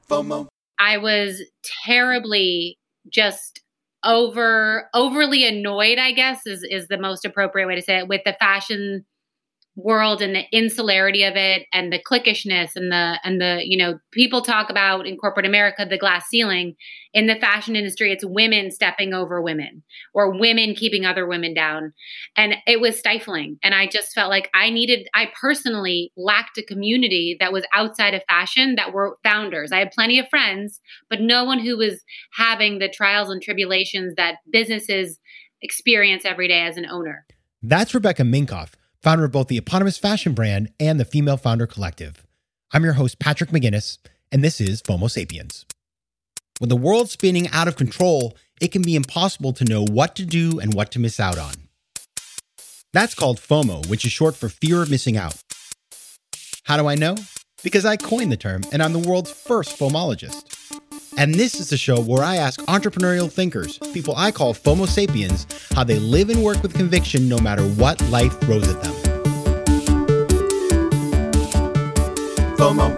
I was terribly just overly annoyed, I guess is the most appropriate way to say it, with the fashion world and the insularity of it and the cliquishness and the people talk about in corporate America the glass ceiling. In the fashion industry, it's women stepping over women or women keeping other women down, and it was stifling. And I just felt like I personally lacked a community that was outside of fashion, that were founders. I had plenty of friends, but no one who was having the trials and tribulations that businesses experience every day as an owner. That's Rebecca Minkoff, founder of both the eponymous fashion brand and the Female Founder Collective. I'm your host, Patrick McGinnis, and this is FOMO Sapiens. When the world's spinning out of control, it can be impossible to know what to do and what to miss out on. That's called FOMO, which is short for fear of missing out. How do I know? Because I coined the term, and I'm the world's first FOMologist. And this is the show where I ask entrepreneurial thinkers, people I call FOMO sapiens, how they live and work with conviction no matter what life throws at them. FOMO.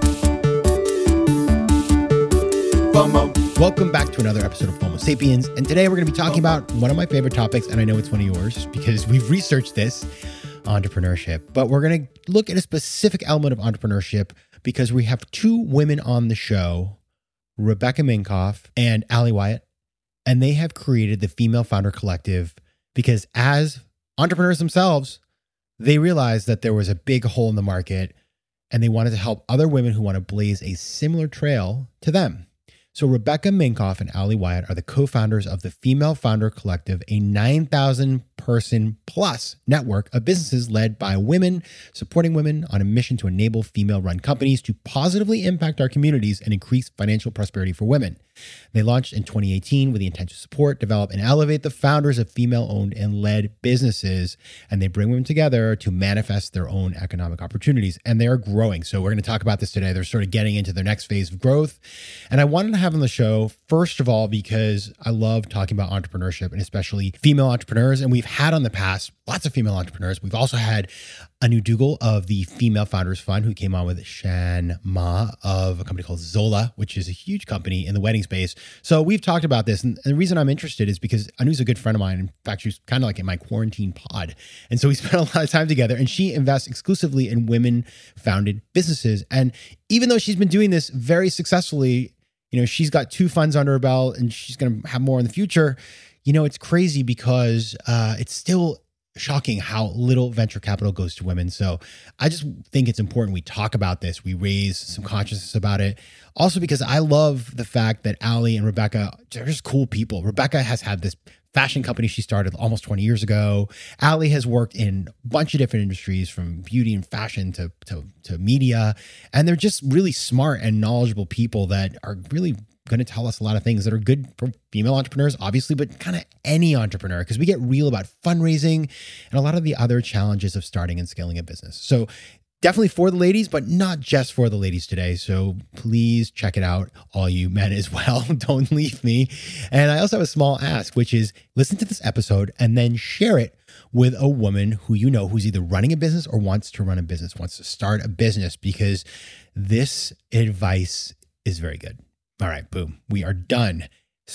FOMO. Welcome back to another episode of FOMO Sapiens. And today we're going to be talking about one of my favorite topics, and I know it's one of yours because we've researched this, entrepreneurship. But we're going to look at a specific element of entrepreneurship because we have two women on the show, Rebecca Minkoff and Ali Wyatt, and they have created the Female Founder Collective because as entrepreneurs themselves, they realized that there was a big hole in the market and they wanted to help other women who want to blaze a similar trail to them. So Rebecca Minkoff and Ali Wyatt are the co-founders of the Female Founder Collective, a 9,000 person plus network of businesses led by women, supporting women on a mission to enable female-run companies to positively impact our communities and increase financial prosperity for women. They launched in 2018 with the intent to support, develop, and elevate the founders of female-owned and led businesses, and they bring women together to manifest their own economic opportunities, and they are growing. So we're going to talk about this today. They're sort of getting into their next phase of growth, and I wanted to have on the show, first of all, because I love talking about entrepreneurship and especially female entrepreneurs, and we've had on the past lots of female entrepreneurs. We've also had Anu Dougal of the Female Founders Fund, who came on with Shan Ma of a company called Zola, which is a huge company in the wedding space. So we've talked about this. And the reason I'm interested is because Anu's a good friend of mine. In fact, she's kind of like in my quarantine pod. And so we spent a lot of time together, and she invests exclusively in women-founded businesses. And even though she's been doing this very successfully, she's got 2 funds under her belt and she's going to have more in the future. It's crazy because it's still shocking how little venture capital goes to women. So I just think it's important we talk about this. We raise some consciousness about it. Also because I love the fact that Ali and Rebecca, they're just cool people. Rebecca has had this fashion company she started almost 20 years ago. Ali has worked in a bunch of different industries, from beauty and fashion to media. And they're just really smart and knowledgeable people that are really going to tell us a lot of things that are good for female entrepreneurs, obviously, but kind of any entrepreneur, because we get real about fundraising and a lot of the other challenges of starting and scaling a business. So definitely for the ladies, but not just for the ladies today. So please check it out, all you men as well. Don't leave me. And I also have a small ask, which is listen to this episode and then share it with a woman who you know who's either running a business or wants to run a business, wants to start a business, because this advice is very good. All right, boom, we are done.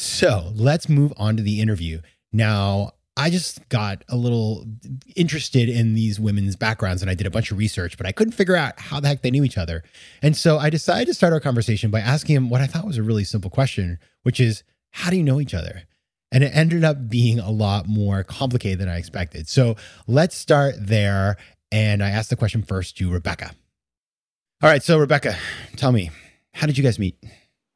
So let's move on to the interview. Now, I just got a little interested in these women's backgrounds and I did a bunch of research, but I couldn't figure out how the heck they knew each other. And so I decided to start our conversation by asking him what I thought was a really simple question, which is, how do you know each other? And it ended up being a lot more complicated than I expected. So let's start there. And I asked the question first to Rebecca. All right, so Rebecca, tell me, how did you guys meet?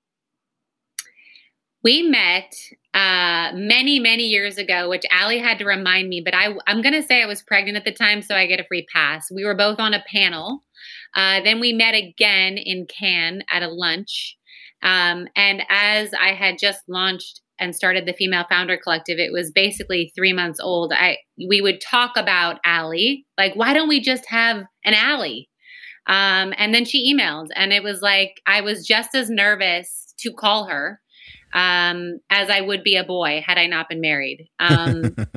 We met many, many years ago, which Ali had to remind me, but I'm going to say I was pregnant at the time, so I get a free pass. We were both on a panel. Then we met again in Cannes at a lunch. And as I had just launched and started the Female Founder Collective, it was basically 3 months old. We would talk about Ali, like, why don't we just have an Ali? And then she emailed, and it was like, I was just as nervous to call her as I would be a boy had I not been married.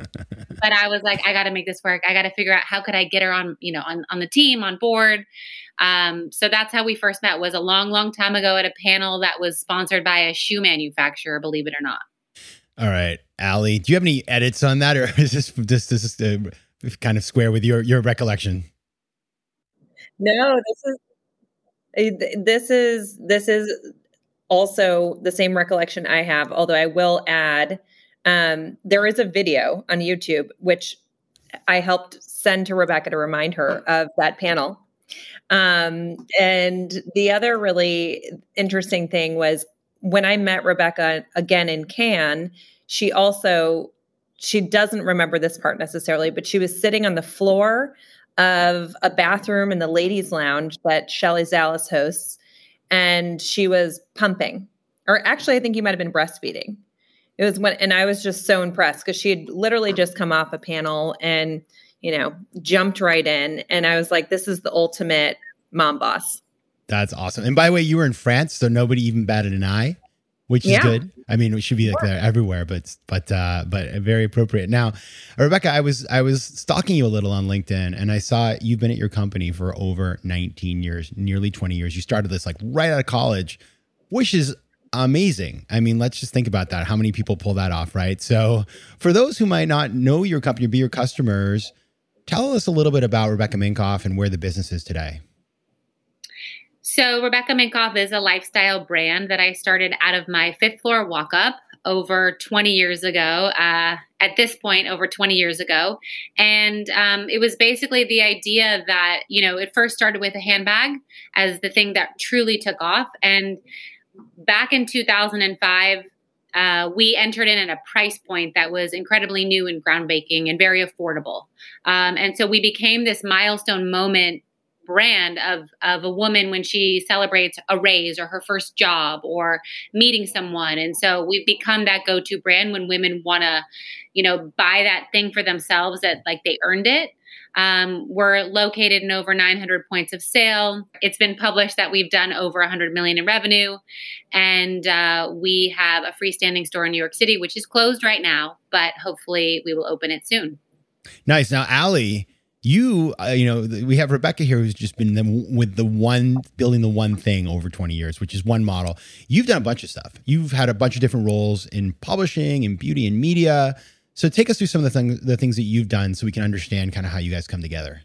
But I was like, I got to make this work. I got to figure out how could I get her on, on the team, on board. So that's how we first met, was a long, long time ago at a panel that was sponsored by a shoe manufacturer, believe it or not. All right, Allie, do you have any edits on that, or is this kind of square with your recollection? No, this is also the same recollection I have, although I will add, there is a video on YouTube, which I helped send to Rebecca to remind her of that panel. And the other really interesting thing was when I met Rebecca again in Cannes, she doesn't remember this part necessarily, but she was sitting on the floor of a bathroom in the ladies' lounge that Shelley Zalis hosts, and she was pumping. Or actually, I think you might have been breastfeeding. It was and I was just so impressed because she had literally just come off a panel and, jumped right in. And I was like, this is the ultimate mom boss. That's awesome. And by the way, you were in France, so nobody even batted an eye, which is good. I mean, it should be like that everywhere, but very appropriate. Now, Rebecca, I was stalking you a little on LinkedIn, and I saw you've been at your company for over 19 years, nearly 20 years. You started this like right out of college, which is amazing. I mean, let's just think about that. How many people pull that off, right? So for those who might not know your company, be your customers, tell us a little bit about Rebecca Minkoff and where the business is today. So Rebecca Minkoff is a lifestyle brand that I started out of my fifth floor walk-up over 20 years ago, at this point, over 20 years ago. And it was basically the idea that, it first started with a handbag as the thing that truly took off. And back in 2005, we entered in at a price point that was incredibly new and groundbreaking and very affordable. And so we became this milestone moment brand of a woman when she celebrates a raise or her first job or meeting someone. And so we've become that go-to brand when women want to, buy that thing for themselves that like they earned it. We're located in over 900 points of sale. It's been published that we've done over 100 million in revenue. And we have a freestanding store in New York City, which is closed right now, but hopefully we will open it soon. Nice. Now, Allie, we have Rebecca here who's just been building the one thing over 20 years, which is one model. You've done a bunch of stuff. You've had a bunch of different roles in publishing and beauty and media. So take us through some of the things that you've done so we can understand kind of how you guys come together.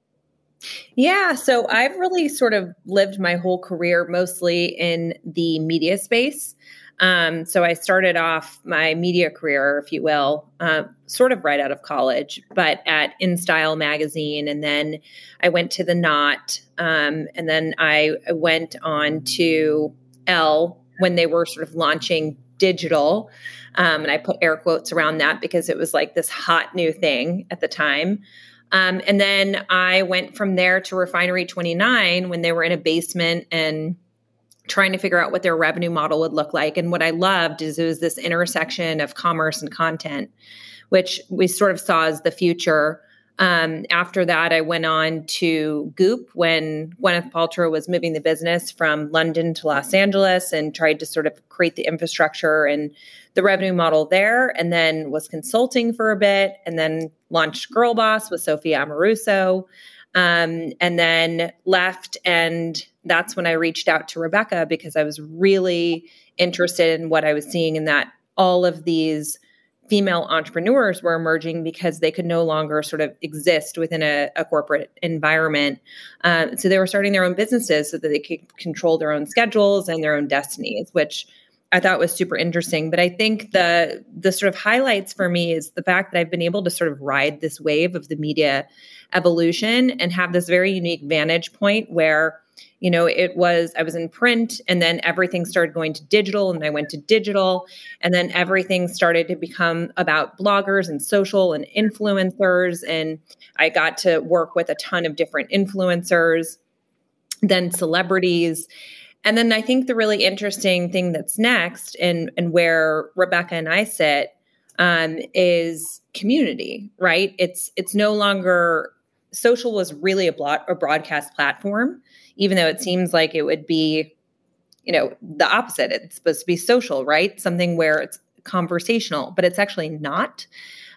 Yeah. So I've really sort of lived my whole career mostly in the media space. So I started off my media career, if you will, sort of right out of college, but at InStyle magazine. And then I went to The Knot. And then I went on to Elle when they were sort of launching digital. And I put air quotes around that because it was like this hot new thing at the time. And then I went from there to Refinery 29 when they were in a basement and trying to figure out what their revenue model would look like. And what I loved is it was this intersection of commerce and content, which we sort of saw as the future. After that, I went on to Goop when Gwyneth Paltrow was moving the business from London to Los Angeles and tried to sort of create the infrastructure and the revenue model there, and then was consulting for a bit, and then launched Girl Boss with Sophia Amoruso, and then left. And that's when I reached out to Rebecca because I was really interested in what I was seeing in that all of these female entrepreneurs were emerging because they could no longer sort of exist within a corporate environment. So they were starting their own businesses so that they could control their own schedules and their own destinies, which I thought was super interesting. But I think the sort of highlights for me is the fact that I've been able to sort of ride this wave of the media evolution and have this very unique vantage point where, I was in print and then everything started going to digital and I went to digital and then everything started to become about bloggers and social and influencers. And I got to work with a ton of different influencers, then celebrities. And then I think the really interesting thing that's next and where Rebecca and I sit is community, right? It's no longer social was really a broadcast platform, even though it seems like it would be, the opposite. It's supposed to be social, right? Something where it's conversational, but it's actually not.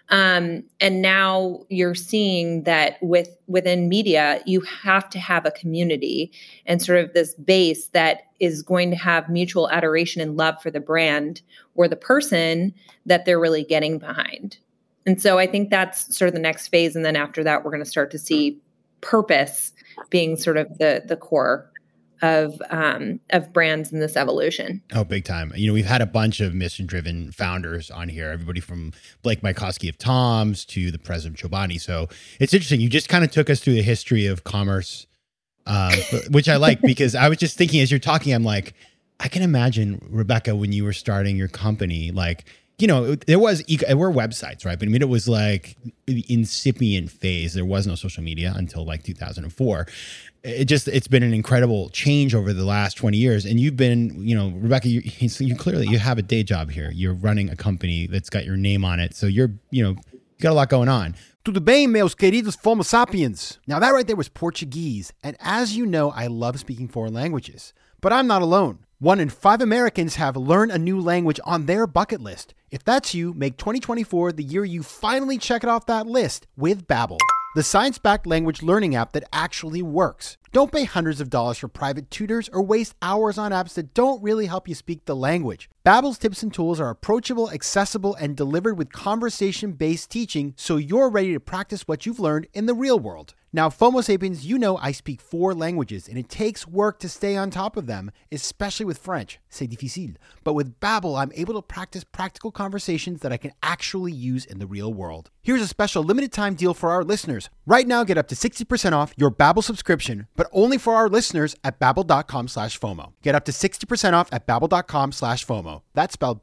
And now you're seeing that within media, you have to have a community and sort of this base that is going to have mutual adoration and love for the brand or the person that they're really getting behind. And so I think that's sort of the next phase. And then after that, we're going to start to see purpose being sort of the core of brands in this evolution. Oh, big time. We've had a bunch of mission-driven founders on here, everybody from Blake Mycoskie of Tom's to the president of Chobani. So it's interesting. You just kind of took us through the history of commerce, which I like, because I was just thinking as you're talking, I'm like, I can imagine, Rebecca, when you were starting your company, like, there were websites, right? But it was like the incipient phase. There was no social media until like 2004. It's been an incredible change over the last 20 years. And you've been, Rebecca, you clearly, you have a day job here. You're running a company that's got your name on it. So you got a lot going on. Tudo bem, meus queridos Homo sapiens? Now that right there was Portuguese. And as you know, I love speaking foreign languages. But I'm not alone. 1 in 5 Americans have learned a new language on their bucket list. If that's you, make 2024 the year you finally check it off that list with Babbel, the science-backed language learning app that actually works. Don't pay hundreds of dollars for private tutors or waste hours on apps that don't really help you speak the language. Babbel's tips and tools are approachable, accessible, and delivered with conversation-based teaching, so you're ready to practice what you've learned in the real world. Now, FOMO Sapiens, I speak 4 languages, and it takes work to stay on top of them, especially with French. C'est difficile. But with Babbel, I'm able to practice practical conversations that I can actually use in the real world. Here's a special limited time deal for our listeners. Right now, get up to 60% off your Babbel subscription, but only for our listeners at babbel.com/FOMO. Get up to 60% off at babbel.com/FOMO. That's spelled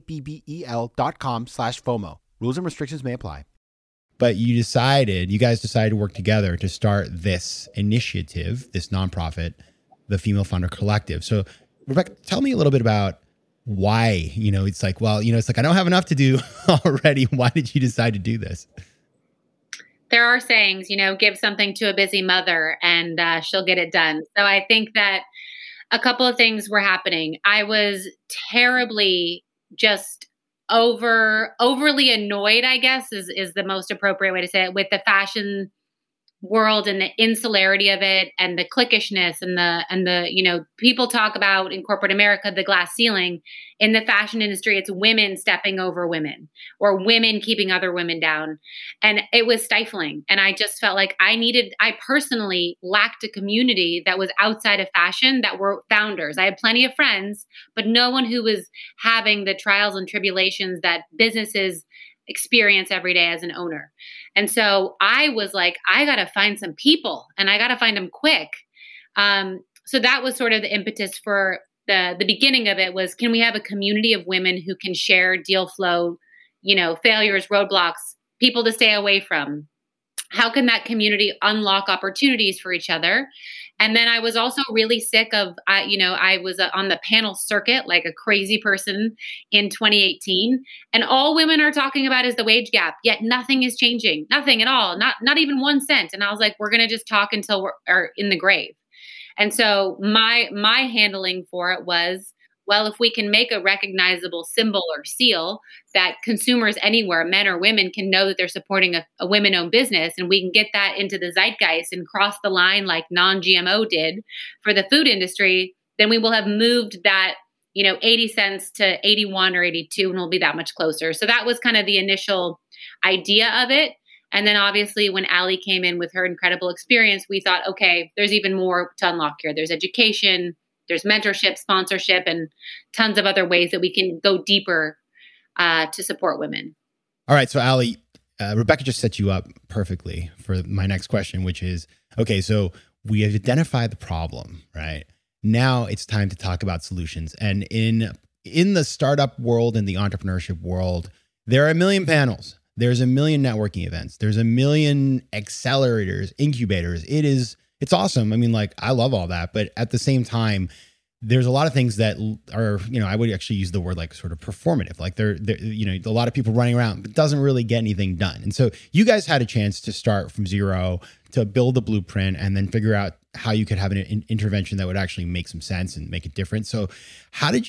BABBEL.com/FOMO. Rules and restrictions may apply. But you guys decided to work together to start this initiative, this nonprofit, the Female Founder Collective. So, Rebecca, tell me a little bit about why, it's like, I don't have enough to do already. Why did you decide to do this? There are sayings, give something to a busy mother and she'll get it done. So I think that a couple of things were happening. I was terribly just overly annoyed, I guess is the most appropriate way to say it, with the fashion world and the insularity of it and the cliquishness and the people talk about in corporate America the glass ceiling. In the fashion industry, it's women stepping over women or women keeping other women down, and it was stifling. And I just felt like I personally lacked a community that was outside of fashion that were founders. I had plenty of friends, but no one who was having the trials and tribulations that businesses experience every day as an owner. And so I was like, I got to find some people and I got to find them quick. So that was sort of the impetus for the beginning of it was, can we have a community of women who can share deal flow, failures, roadblocks, people to stay away from? How can that community unlock opportunities for each other? And then I was also really sick of, I was on the panel circuit like a crazy person in 2018. And all women are talking about is the wage gap, yet nothing is changing. Nothing at all. Not even 1 cent. And I was like, we're going to just talk until we're in the grave. And so my handling for it was, well, if we can make a recognizable symbol or seal that consumers anywhere, men or women, can know that they're supporting a women-owned business, and we can get that into the zeitgeist and cross the line like non-GMO did for the food industry, then we will have moved that, 80 cents to 81 or 82, and we'll be that much closer. So that was kind of the initial idea of it. And then obviously when Allie came in with her incredible experience, we thought, okay, there's even more to unlock here. There's education, there's mentorship, sponsorship, and tons of other ways that we can go deeper to support women. All right. So Allie, Rebecca just set you up perfectly for my next question, which is, okay, so we have identified the problem, right? Now it's time to talk about solutions. And in the startup world and the entrepreneurship world, there are a million panels. There's a million networking events. There's a million accelerators, incubators. It's awesome. I mean, I love all that. But at the same time, there's a lot of things that are, I would actually use the word sort of performative. They're a lot of people running around, but doesn't really get anything done. And so you guys had a chance to start from zero, to build a blueprint, and then figure out how you could have an intervention that would actually make some sense and make a difference. So how did you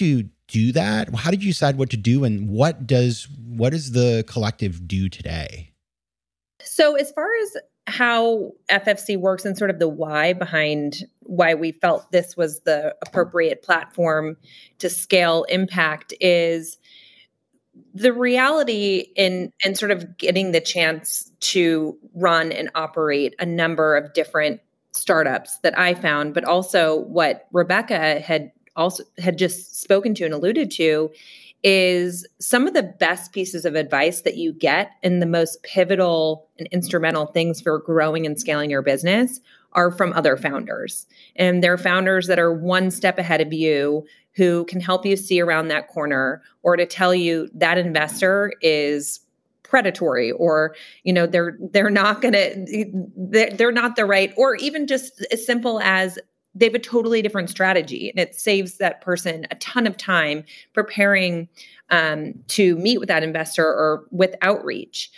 do that? How did you decide what to do, and what does the collective do today? So as far as how FFC works and sort of the why behind why we felt this was the appropriate platform to scale impact is the reality in sort of getting the chance to run and operate a number of different startups that I found, but also what Rebecca had just spoken to and alluded to is some of the best pieces of advice that you get and the most pivotal and instrumental things for growing and scaling your business are from other founders. And they're founders that are one step ahead of you, who can help you see around that corner, or to tell you that investor is predatory, or, you know, they're not the right, or even just as simple as they have a totally different strategy, and it saves that person a ton of time preparing to meet with that investor or with outreach.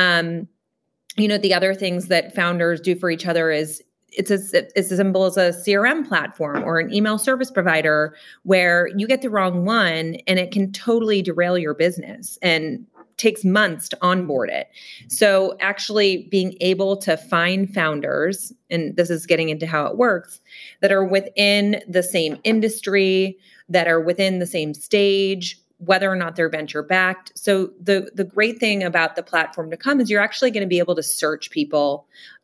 The other things that founders do for each other is it's as simple as a CRM platform or an email service provider, where you get the wrong one and it can totally derail your business and takes months to onboard it. So actually being able to find founders, and this is getting into how it works, that are within the same industry, that are within the same stage, whether or not they're venture backed. So the great thing about the platform to come is you're actually going to be able to search people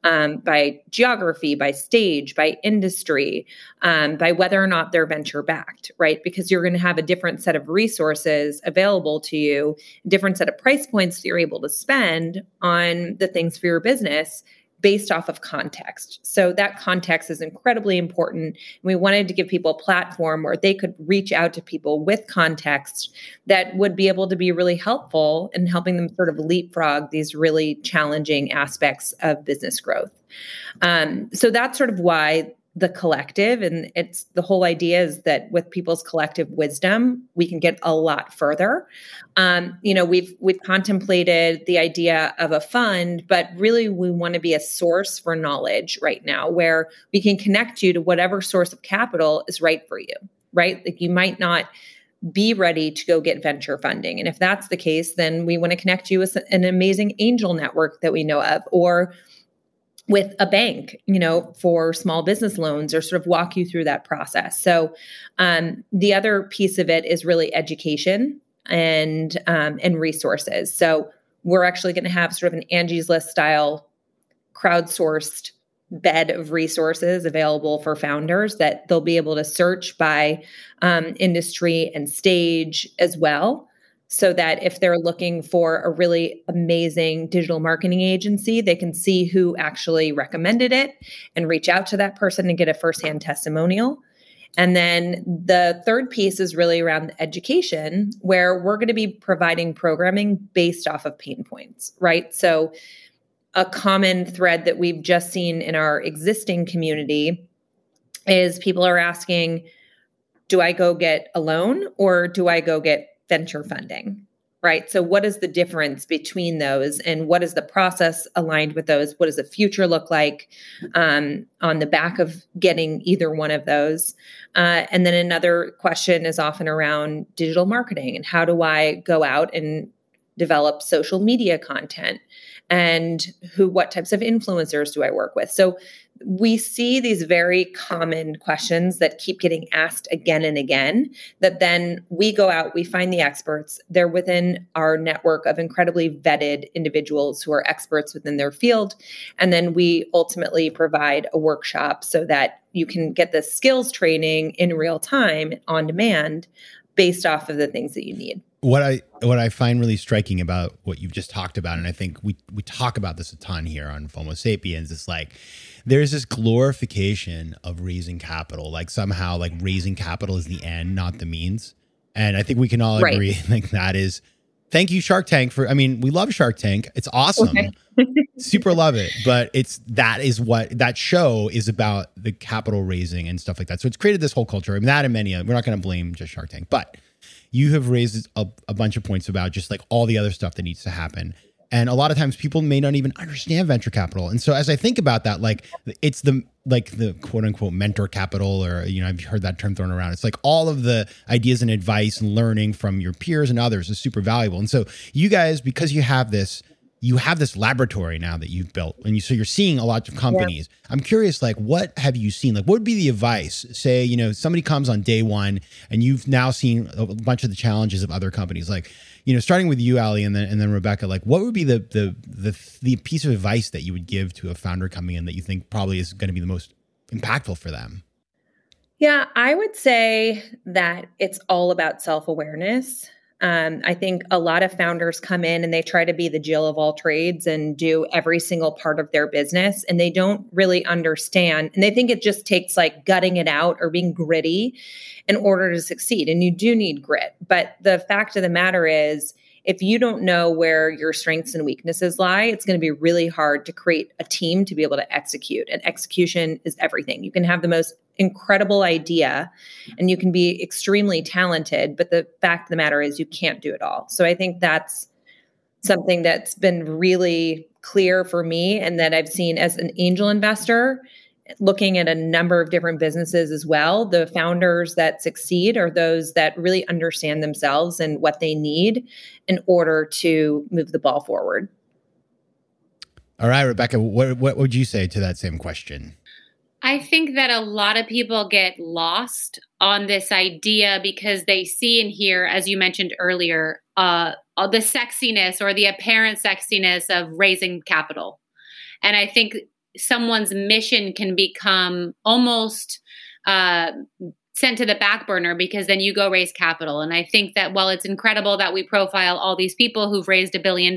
by geography, by stage, by industry, by whether or not they're venture backed, right? Because you're going to have a different set of resources available to you, different set of price points that you're able to spend on the things for your business based off of context. So that context is incredibly important. And we wanted to give people a platform where they could reach out to people with context that would be able to be really helpful in helping them sort of leapfrog these really challenging aspects of business growth. So that's sort of why the collective, and it's the whole idea is that with people's collective wisdom, we can get a lot further. We've contemplated the idea of a fund, but really we want to be a source for knowledge right now, where we can connect you to whatever source of capital is right for you, right? Like you might not be ready to go get venture funding. And if that's the case, then we want to connect you with an amazing angel network that we know of, or with a bank, for small business loans, or sort of walk you through that process. So the other piece of it is really education and resources. So we're actually going to have sort of an Angie's List style crowdsourced bed of resources available for founders that they'll be able to search by industry and stage as well. So that if they're looking for a really amazing digital marketing agency, they can see who actually recommended it and reach out to that person and get a firsthand testimonial. And then the third piece is really around education, where we're going to be providing programming based off of pain points, right? So a common thread that we've just seen in our existing community is people are asking, do I go get a loan or do I go get venture funding, right? So what is the difference between those, and what is the process aligned with those? What does the future look like on the back of getting either one of those? And then another question is often around digital marketing, and how do I go out and develop social media content, and what types of influencers do I work with? So we see these very common questions that keep getting asked again and again, that then we go out, we find the experts. They're within our network of incredibly vetted individuals who are experts within their field. And then we ultimately provide a workshop so that you can get the skills training in real time on demand based off of the things that you need. What I find really striking about what you've just talked about, and I think we talk about this a ton here on FOMO Sapiens, it's like there's this glorification of raising capital, like somehow like raising capital is the end, not the means. And I think we can all agree like that is, thank you Shark Tank we love Shark Tank. It's awesome. Okay. Super love it. But that is what that show is about, the capital raising and stuff like that. So it's created this whole culture. I mean, that and many other, we're not going to blame just Shark Tank, but you have raised a bunch of points about just like all the other stuff that needs to happen. And a lot of times people may not even understand venture capital. And so as I think about that, like it's the like the quote unquote mentor capital, or, I've heard that term thrown around. It's like all of the ideas and advice and learning from your peers and others is super valuable. And so you guys, because you have this laboratory now that you've built, and so you're seeing a lot of companies. Yeah. I'm curious, like, what have you seen? Like, what would be the advice? Say, somebody comes on day one and you've now seen a bunch of the challenges of other companies, like, starting with you, Ali, and then Rebecca, like, what would be the piece of advice that you would give to a founder coming in that you think probably is going to be the most impactful for them? Yeah, I would say that it's all about self-awareness. I think a lot of founders come in and they try to be the Jill of all trades and do every single part of their business, and they don't really understand. And they think it just takes like gutting it out or being gritty in order to succeed. And you do need grit. But the fact of the matter is, if you don't know where your strengths and weaknesses lie, it's going to be really hard to create a team to be able to execute. And execution is everything. You can have the most incredible idea and you can be extremely talented, but the fact of the matter is you can't do it all. So I think that's something that's been really clear for me, and that I've seen as an angel investor, looking at a number of different businesses as well. The founders that succeed are those that really understand themselves and what they need in order to move the ball forward. All right, Rebecca, what would you say to that same question? I think that a lot of people get lost on this idea because they see and hear, as you mentioned earlier, the sexiness or the apparent sexiness of raising capital. And I think someone's mission can become almost sent to the back burner because then you go raise capital. And I think that while it's incredible that we profile all these people who've raised $1 billion,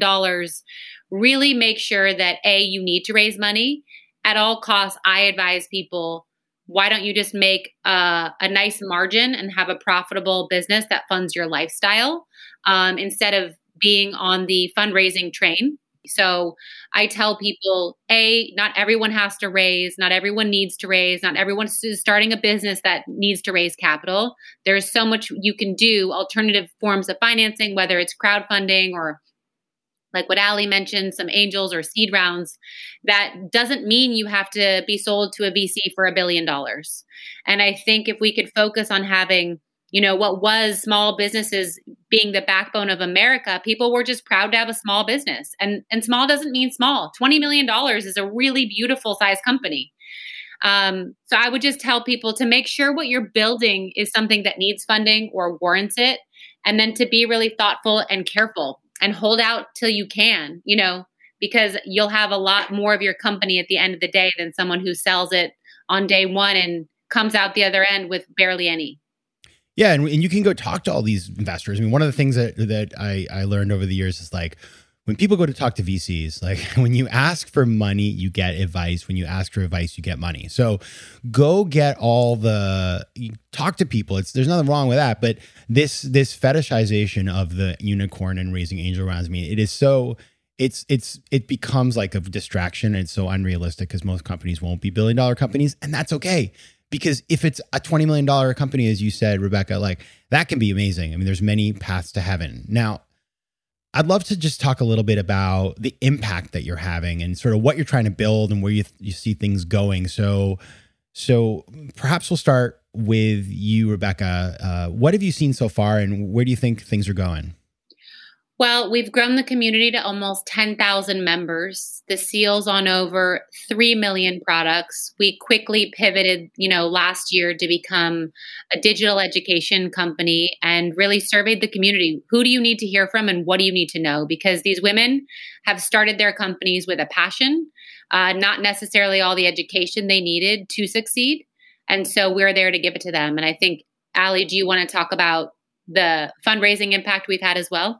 really make sure that you need to raise money. At all costs, I advise people, why don't you just make a nice margin and have a profitable business that funds your lifestyle instead of being on the fundraising train. So I tell people, not everyone has to raise, not everyone needs to raise, not everyone is starting a business that needs to raise capital. There's so much you can do, alternative forms of financing, whether it's crowdfunding or like what Ali mentioned, some angels or seed rounds. That doesn't mean you have to be sold to a VC for $1 billion. And I think if we could focus on having, what was small businesses being the backbone of America, people were just proud to have a small business. And small doesn't mean small. $20 million is a really beautiful size company. So I would just tell people to make sure what you're building is something that needs funding or warrants it. And then to be really thoughtful and careful and hold out till you can, because you'll have a lot more of your company at the end of the day than someone who sells it on day one and comes out the other end with barely any. Yeah. And you can go talk to all these investors. I mean, one of the things that I learned over the years is like, when people go to talk to VCs, like when you ask for money, you get advice. When you ask for advice, you get money. So go get talk to people. There's nothing wrong with that. But this fetishization of the unicorn and raising angel rounds, I mean, it is so, it becomes like a distraction. And it's so unrealistic because most companies won't be $1 billion companies. And that's okay. Because if it's a $20 million company, as you said, Rebecca, like that can be amazing. I mean, there's many paths to heaven. Now, I'd love to just talk a little bit about the impact that you're having and sort of what you're trying to build and where you see things going. So perhaps we'll start with you, Rebecca. What have you seen so far and where do you think things are going? Well, we've grown the community to almost 10,000 members. The Seal's on over 3 million products. We quickly pivoted, last year to become a digital education company and really surveyed the community. Who do you need to hear from and what do you need to know? Because these women have started their companies with a passion, not necessarily all the education they needed to succeed. And so we're there to give it to them. And I think, Ali, do you want to talk about the fundraising impact we've had as well?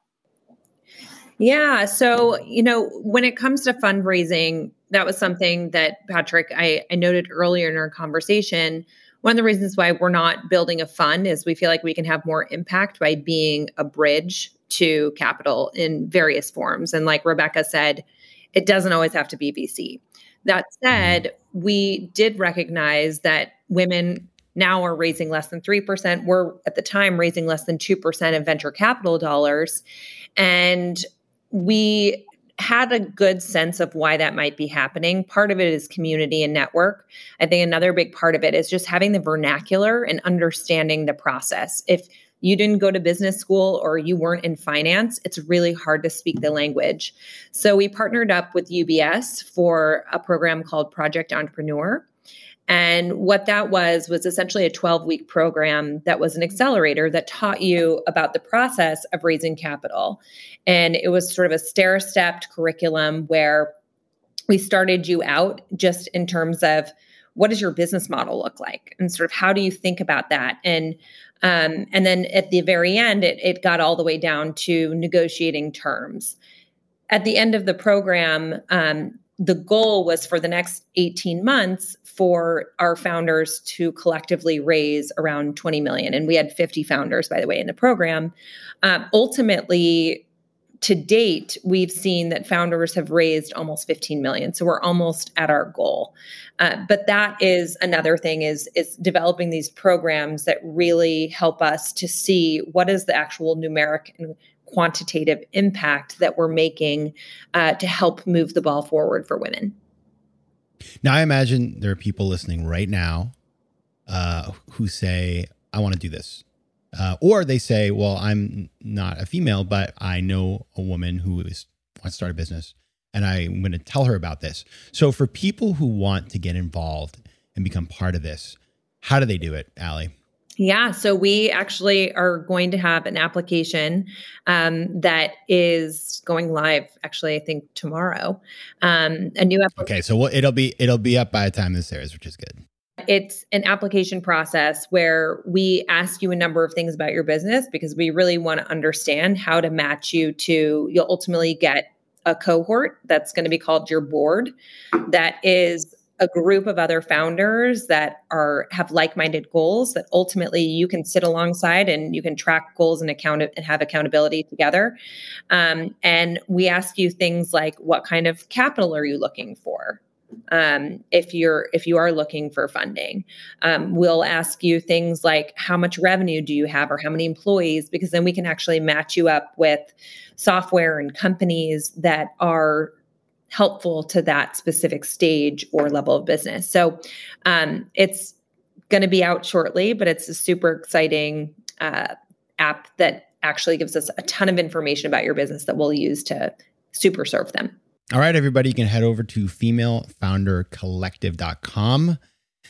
Yeah. So, when it comes to fundraising, that was something that, Patrick, I noted earlier in our conversation. One of the reasons why we're not building a fund is we feel like we can have more impact by being a bridge to capital in various forms. And like Rebecca said, it doesn't always have to be VC. That said, we did recognize that women now are raising less than 3%. We're at the time raising less than 2% of venture capital dollars. And we had a good sense of why that might be happening. Part of it is community and network. I think another big part of it is just having the vernacular and understanding the process. If you didn't go to business school or you weren't in finance, it's really hard to speak the language. So we partnered up with UBS for a program called Project Entrepreneur. And what that was essentially a 12-week program that was an accelerator that taught you about the process of raising capital. And it was sort of a stair-stepped curriculum where we started you out just in terms of what does your business model look like and sort of how do you think about that? And then at the very end, it got all the way down to negotiating terms. At the end of the program, the goal was for the next 18 months for our founders to collectively raise around 20 million. And we had 50 founders, by the way, in the program. Ultimately, to date, we've seen that founders have raised almost 15 million. So we're almost at our goal. But that is another thing is developing these programs that really help us to see what is the actual numeric and quantitative impact that we're making to help move the ball forward for women. Now, I imagine there are people listening right now who say, I want to do this. Or they say, well, I'm not a female, but I know a woman who wants to start a business and I'm going to tell her about this. So for people who want to get involved and become part of this, how do they do it, Allie? Yeah, so we actually are going to have an application that is going live. Actually, I think tomorrow. A new application. Okay, so it'll be up by the time this airs, which is good. It's an application process where we ask you a number of things about your business because we really want to understand how to match you to. You'll ultimately get a cohort that's going to be called your board. That is a group of other founders that have like-minded goals that ultimately you can sit alongside and you can track goals and have accountability together. And we ask you things like, what kind of capital are you looking for? If you are looking for funding, we'll ask you things like, how much revenue do you have or how many employees? Because then we can actually match you up with software and companies that are helpful to that specific stage or level of business. So it's going to be out shortly, but it's a super exciting app that actually gives us a ton of information about your business that we'll use to super serve them. All right, everybody, you can head over to femalefoundercollective.com.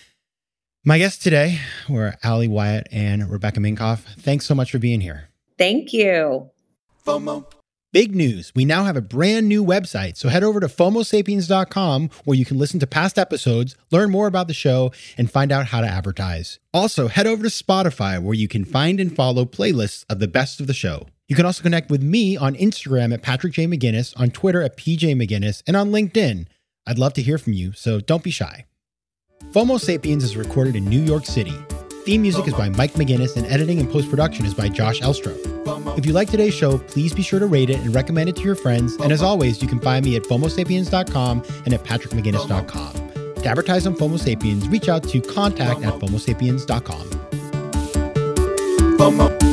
My guests today were Allie Wyatt and Rebecca Minkoff. Thanks so much for being here. Thank you. FOMO. Big news. We now have a brand new website. So head over to FOMOSapiens.com where you can listen to past episodes, learn more about the show, and find out how to advertise. Also, head over to Spotify where you can find and follow playlists of the best of the show. You can also connect with me on Instagram at Patrick J. McGinnis, on Twitter at PJ McGinnis, and on LinkedIn. I'd love to hear from you, so don't be shy. FOMO Sapiens is recorded in New York City. Theme music is by Mike McGinnis, and editing and post-production is by Josh Elstro. If you like today's show, please be sure to rate it and recommend it to your friends. And as always, you can find me at FOMOSapiens.com and at PatrickMcGinnis.com. To advertise on FOMO Sapiens, reach out to contact@FOMOSapiens.com. FOMO.